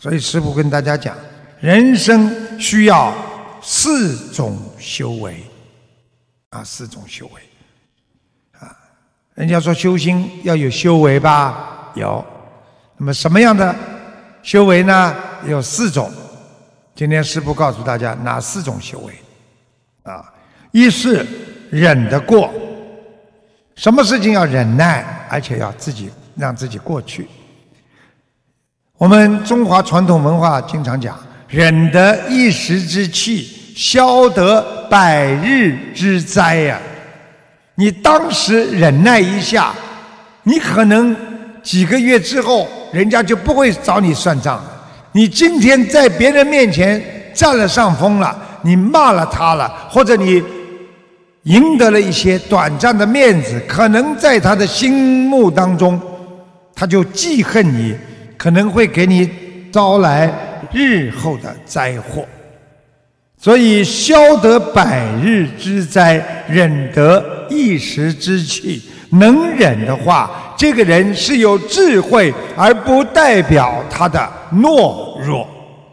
所以师父跟大家讲，人生需要4种修为，4种修为人家说修心要有修为吧，有。那么什么样的修为呢？有4种。今天师父告诉大家哪4种修为一是忍得过，什么事情要忍耐，而且要让自己过去。我们中华传统文化经常讲，忍得一时之气，消得百日之灾呀。你当时忍耐一下，你可能几个月之后，人家就不会找你算账了。你今天在别人面前占了上风了，你骂了他了，或者你赢得了一些短暂的面子，可能在他的心目当中，他就记恨你，可能会给你招来日后的灾祸。所以消得百日之灾，忍得一时之气。能忍的话，这个人是有智慧，而不代表他的懦弱。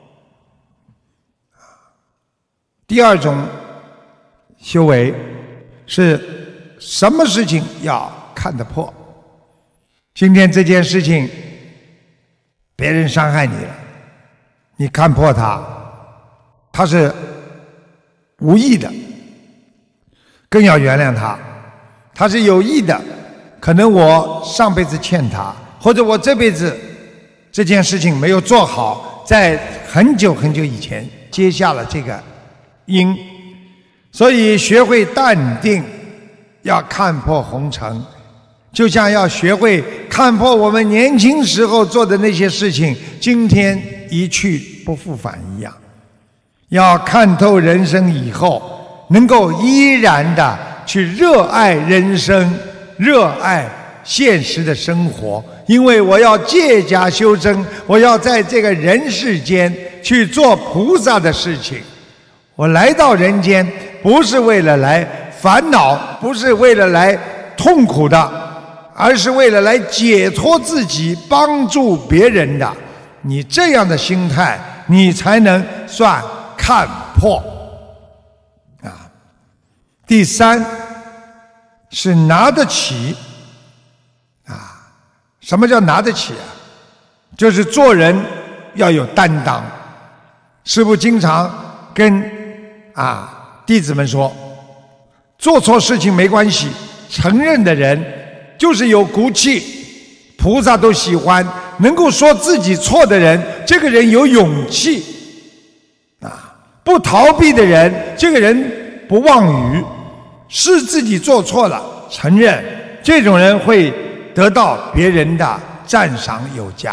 第2种修为是什么事情要看得破。今天这件事情别人伤害你了，你看破他是无意的，更要原谅他是有意的，可能我上辈子欠他，或者我这辈子这件事情没有做好，在很久很久以前结下了这个因。所以学会淡定，要看破红尘，就像要学会看破我们年轻时候做的那些事情，今天一去不复返一样。要看透人生以后，能够依然的去热爱人生，热爱现实的生活。因为我要借假修真，我要在这个人世间去做菩萨的事情。我来到人间不是为了来烦恼，不是为了来痛苦的，而是为了来解脱自己，帮助别人的。你这样的心态，你才能算看破第3是拿得起什么叫拿得起就是做人要有担当。师父经常跟弟子们说，做错事情没关系，承认的人就是有骨气，菩萨都喜欢。能够说自己错的人，这个人有勇气不逃避的人，这个人不妄语，是自己做错了承认，这种人会得到别人的赞赏有加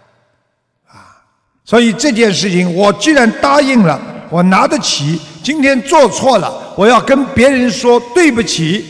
所以这件事情我既然答应了，我拿得起，今天做错了，我要跟别人说对不起，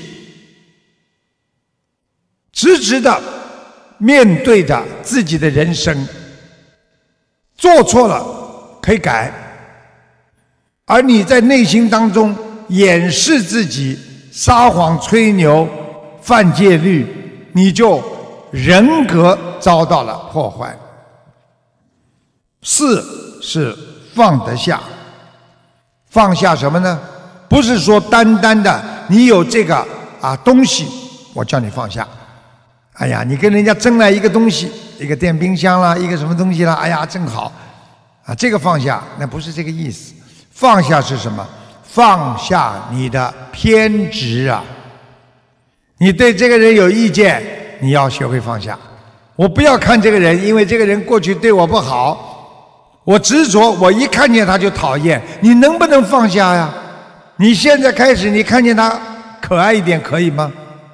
直直的面对着自己的人生。做错了可以改，而你在内心当中掩饰自己，撒谎吹牛，犯戒律，你就人格遭到了破坏。4是放得下。放下什么呢？不是说单单的你有这个东西我叫你放下。哎呀，你跟人家争来一个东西，一个电冰箱啦，一个什么东西啦，哎呀正好这个放下，那不是这个意思。放下是什么？放下你的偏执你对这个人有意见，你要学会放下。我不要看这个人，因为这个人过去对我不好，我执着，我一看见他就讨厌。你能不能放下呀？你现在开始，你看见他可爱一点可以吗？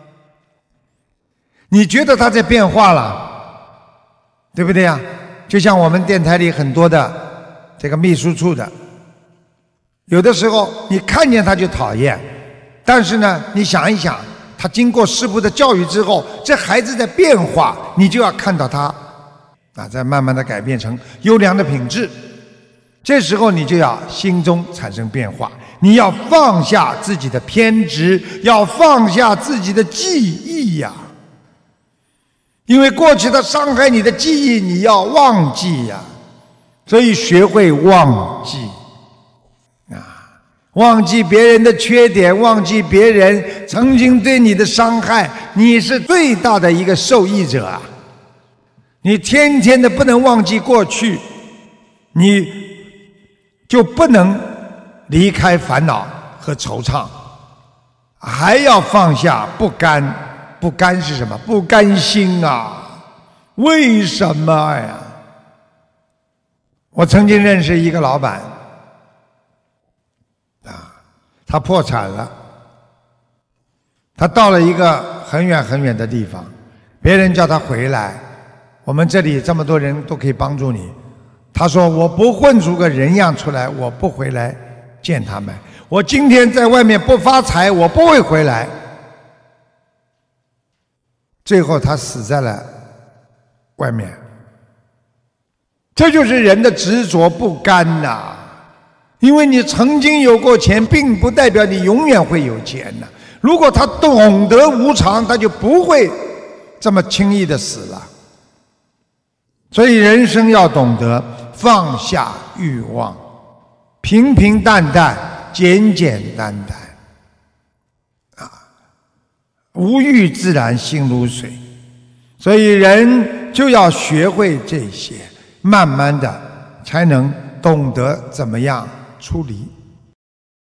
你觉得他在变化了，对不对呀？就像我们电台里很多的这个秘书处的，有的时候你看见他就讨厌，但是呢，你想一想，他经过师父的教育之后，这孩子在变化，你就要看到他在慢慢的改变成优良的品质。这时候你就要心中产生变化，你要放下自己的偏执，要放下自己的记忆因为过去他伤害你的记忆，你要忘记所以学会忘记忘记别人的缺点，忘记别人曾经对你的伤害，你是最大的一个受益者啊！你天天的不能忘记过去，你就不能离开烦恼和惆怅，还要放下不甘。不甘是什么？不甘心啊！为什么呀？我曾经认识一个老板他破产了，他到了一个很远很远的地方，别人叫他回来，我们这里这么多人都可以帮助你。他说我不混出个人样出来，我不回来见他们。我今天在外面不发财，我不会回来。最后他死在了外面。这就是人的执着不甘呐！因为你曾经有过钱，并不代表你永远会有钱呐。如果他懂得无常，他就不会这么轻易的死了。所以人生要懂得放下欲望，平平淡淡，简简单单，无欲自然心如水。所以人就要学会这些，慢慢的才能懂得怎么样出离。